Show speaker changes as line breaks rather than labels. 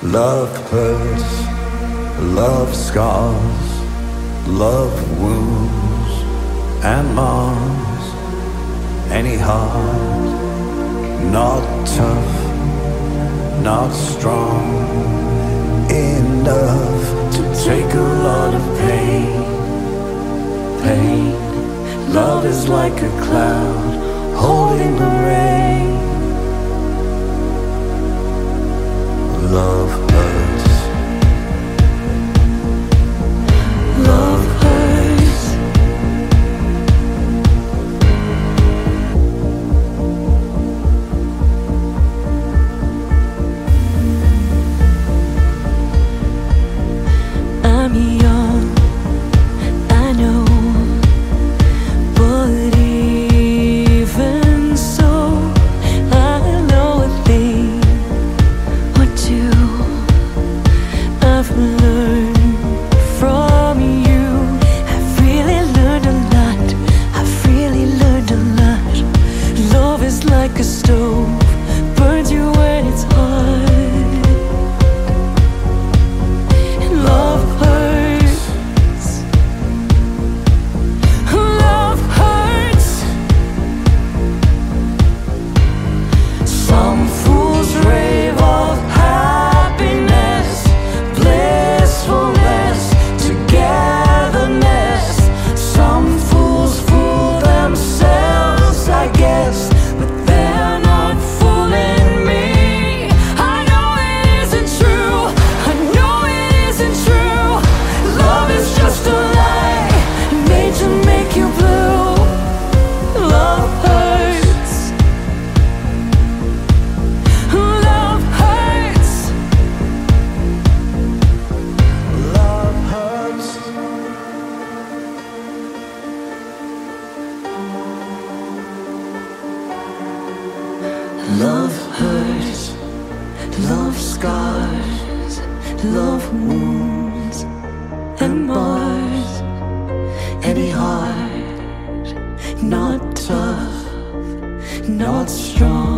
Love hurts, love scars, love wounds and mars. Any heart not tough, not strong enough to take a lot of pain. Pain. Love is like a cloud holding the rain. Love hurts. Love hurts.
I'm young, I know, but even so, I know a thing or two. I've learned from you. I've really learned a lot. I've really learned a lot. Love is like a stove, burns you when it's hot. Love hurts. Love hurts. Some fools rave of happiness, blissfulness, togetherness. Some fools fool themselves, I guess, but they're not fooling me. I know it isn't true. I know it isn't true. Love is just a lie made to make you blue. Love hurts. Love hurts.
Love hurts.
Love hurts. Love scars. Love wounds and mars. Any heart not tough, not strong